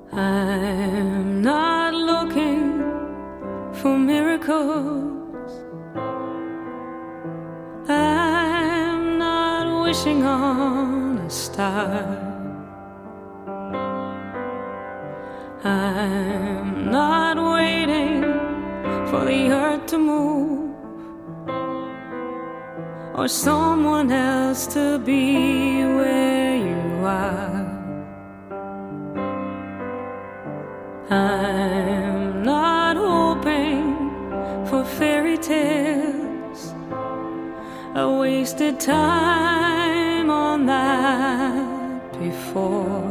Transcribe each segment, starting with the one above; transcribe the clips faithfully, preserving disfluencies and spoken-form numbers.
I'm not looking for miracles. I'm not wishing on a star. I'm not waiting for the earth to move or someone else to be where you are. I'm not hoping for fairy tales. I wasted time on that before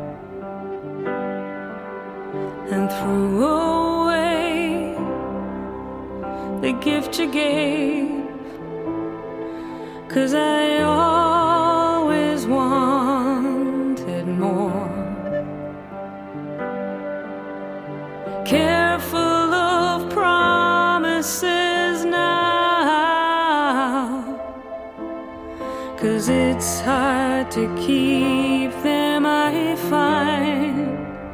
and threw away the gift you gave, 'cause I always wanted more. Careful of promises now, 'cause it's hard to keep them, I find.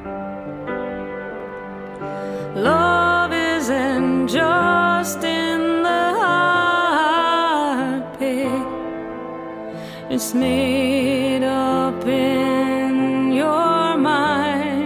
Love isn't just in the heartbeat, it's made up in your mind.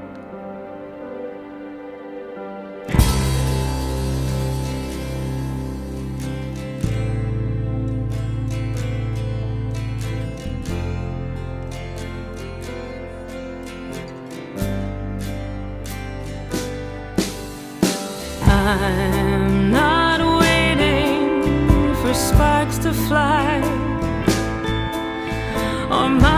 I'm not waiting for sparks to fly or my